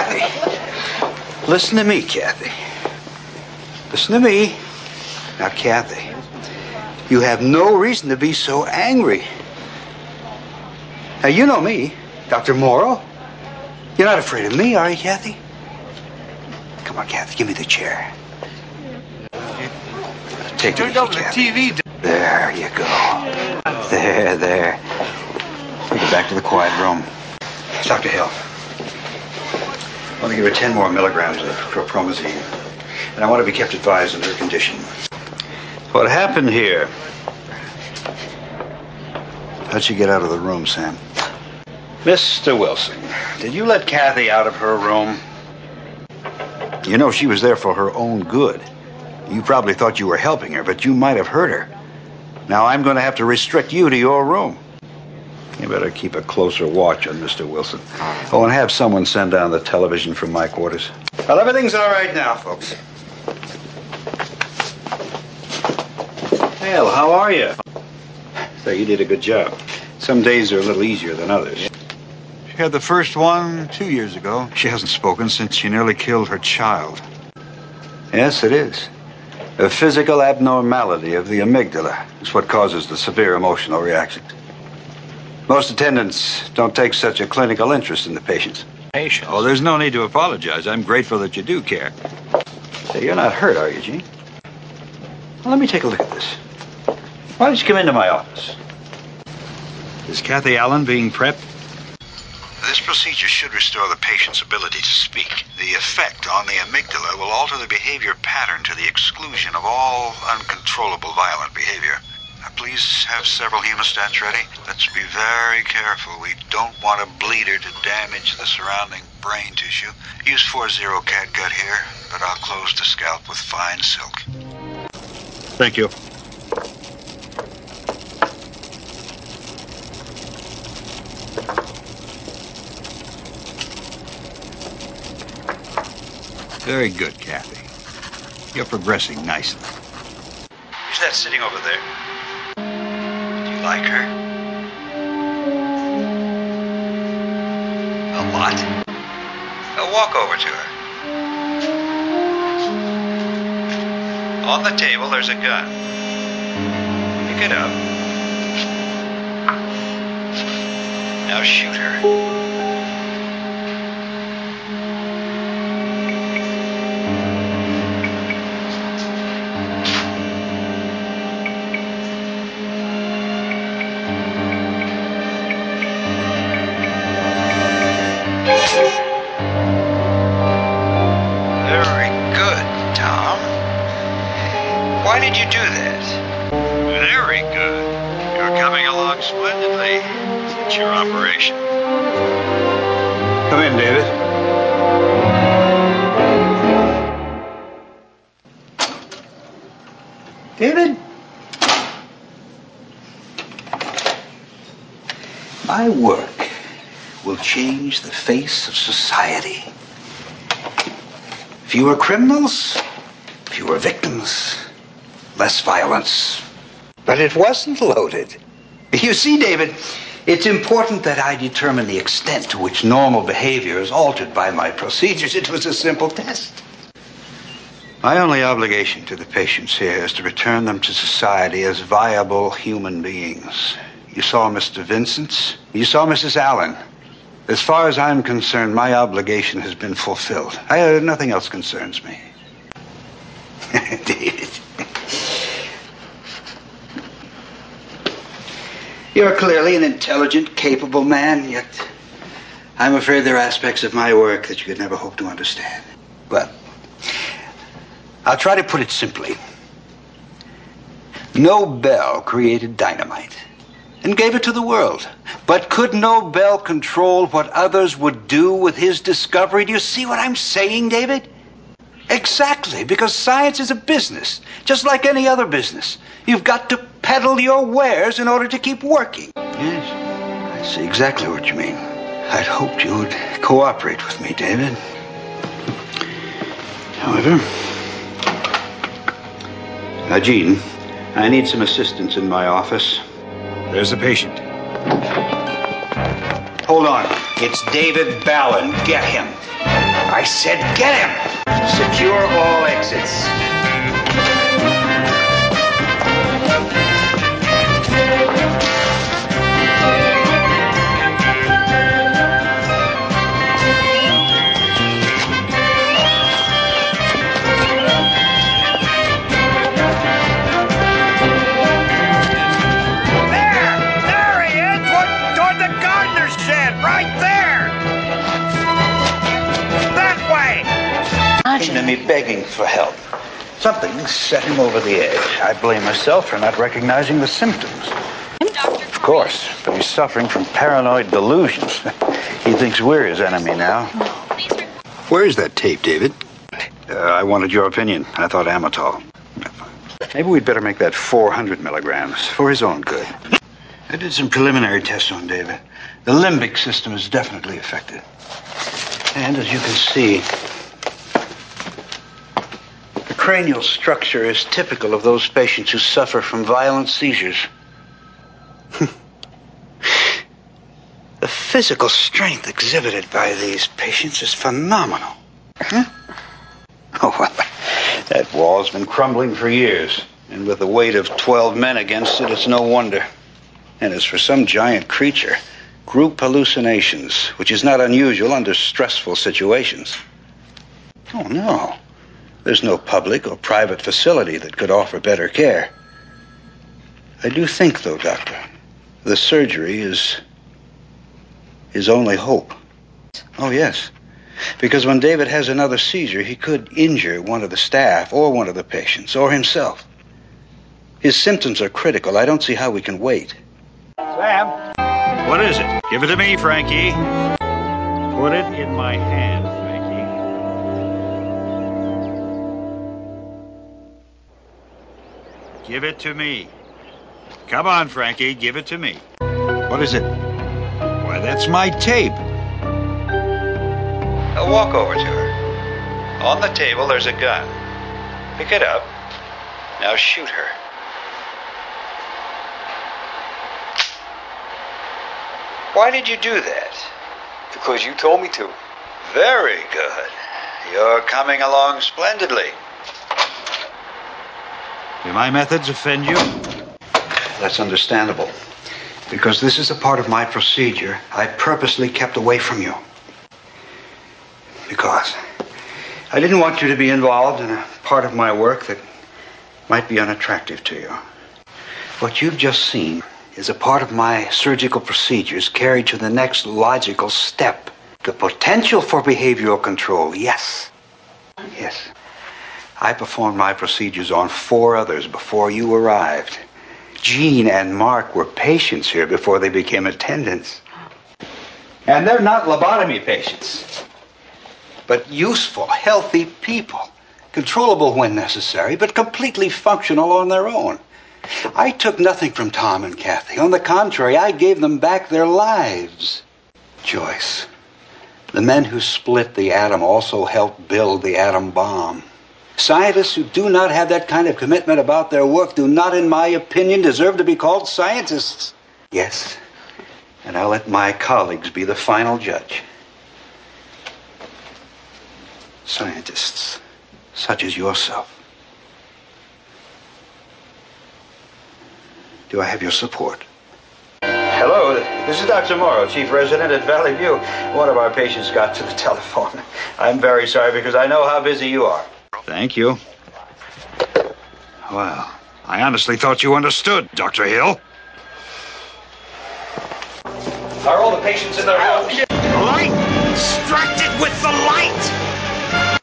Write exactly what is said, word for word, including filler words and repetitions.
Kathy. Listen to me, Kathy. Listen to me. Now, Kathy, you have no reason to be so angry. Now, you know me, Doctor Morrow. You're not afraid of me, are you, Kathy? Come on, Kathy, give me the chair. Take it Turned easy, over the Kathy. T V. There you go. There, there. Take her back to the quiet room. Doctor Hill. I want to give her ten more milligrams of chlorpromazine. And I want to be kept advised of her condition. What happened here? How'd she get out of the room, Sam? Mister Wilson, did you let Kathy out of her room? You know, she was there for her own good. You probably thought you were helping her, but you might have hurt her. Now I'm going to have to restrict you to your room. You better keep a closer watch on Mister Wilson. Oh, and have someone send down the television from my quarters. Well, everything's all right now, folks. Hell, how are you? So you did a good job. Some days are a little easier than others. She had the first one two years ago. She hasn't spoken since she nearly killed her child. Yes, it is. A physical abnormality of the amygdala is what causes the severe emotional reactions. Most attendants don't take such a clinical interest in the patients. Patients. Oh, there's no need to apologize. I'm grateful that you do care. Say, you're not hurt, are you, Gene? Well, let me take a look at this. Why don't you come into my office? Is Kathy Allen being prepped? This procedure should restore the patient's ability to speak. The effect on the amygdala will alter the behavior pattern to the exclusion of all uncontrollable violent behavior. Now, please have several hemostats ready. Let's be very careful. We don't want a bleeder to damage the surrounding brain tissue. Use four zero catgut here, but I'll close the scalp with fine silk. Thank you. Very good, Kathy. You're progressing nicely. Who's that sitting over there? Do you like her? A lot? I'll walk over to her. On the table, there's a gun. Pick it up. Now shoot her. Why did you do that? Very good. You're coming along splendidly. It's your operation. Come in, David. David? My work will change the face of society. Fewer criminals, fewer victims. Less violence. But it wasn't loaded. You see, David, it's important that I determine the extent to which normal behavior is altered by my procedures. It was a simple test. My only obligation to the patients here is to return them to society as viable human beings. You saw Mister Vincent. You saw Missus Allen. As far as I'm concerned, my obligation has been fulfilled. I, uh, nothing else concerns me. David. You're clearly an intelligent, capable man, yet I'm afraid there are aspects of my work that you could never hope to understand. Well, I'll try to put it simply. Nobel created dynamite and gave it to the world. But could Nobel control what others would do with his discovery? Do you see what I'm saying, David? Exactly, because science is a business, just like any other business. You've got to peddle your wares in order to keep working. Yes, I see exactly what you mean. I'd hoped you would cooperate with me, David. However... Now, Gene, I need some assistance in my office. There's a patient. Hold on. It's David Ballin. Get him. I said get him! Secure all exits. Came to me begging for help. Something set him over the edge. I blame myself for not recognizing the symptoms. Of course, but he's suffering from paranoid delusions. He thinks we're his enemy now. Where is that tape, David? Uh, I wanted your opinion. I thought Amatol. Maybe we'd better make that four hundred milligrams for his own good. I did some preliminary tests on David. The limbic system is definitely affected. And as you can see, the cranial structure is typical of those patients who suffer from violent seizures. The physical strength exhibited by these patients is phenomenal. Huh? Oh, well, that wall's been crumbling for years. And with the weight of twelve men against it, it's no wonder. And as for some giant creature, group hallucinations, which is not unusual under stressful situations. Oh, no. There's no public or private facility that could offer better care. I do think, though, Doctor, the surgery is his only hope. Oh, yes. Because when David has another seizure, he could injure one of the staff or one of the patients or himself. His symptoms are critical. I don't see how we can wait. Sam? What is it? Give it to me, Frankie. Put it in my hand, Frankie. Give it to me. Come on, Frankie, give it to me. What is it? Why, that's my tape. I'll walk over to her. On the table, there's a gun. Pick it up. Now shoot her. Why did you do that? Because you told me to. Very good. You're coming along splendidly. Do my methods offend you? That's understandable. Because this is a part of my procedure I purposely kept away from you. Because I didn't want you to be involved in a part of my work that might be unattractive to you. What you've just seen is a part of my surgical procedures carried to the next logical step. The potential for behavioral control, yes. Yes. I performed my procedures on four others before you arrived. Jean and Mark were patients here before they became attendants. And they're not lobotomy patients, but useful, healthy people. Controllable when necessary, but completely functional on their own. I took nothing from Tom and Kathy. On the contrary, I gave them back their lives. Joyce, the men who split the atom also helped build the atom bomb. Scientists who do not have that kind of commitment about their work do not, in my opinion, deserve to be called scientists. Yes, and I'll let my colleagues be the final judge. Scientists such as yourself. Do I have your support? Hello, this is Doctor Morrow, Chief Resident at Valley View. One of our patients got to the telephone. I'm very sorry because I know how busy you are. Thank you. Well, I honestly thought you understood, Doctor Hill. Are all the patients in their rooms? Light! Distracted with the light!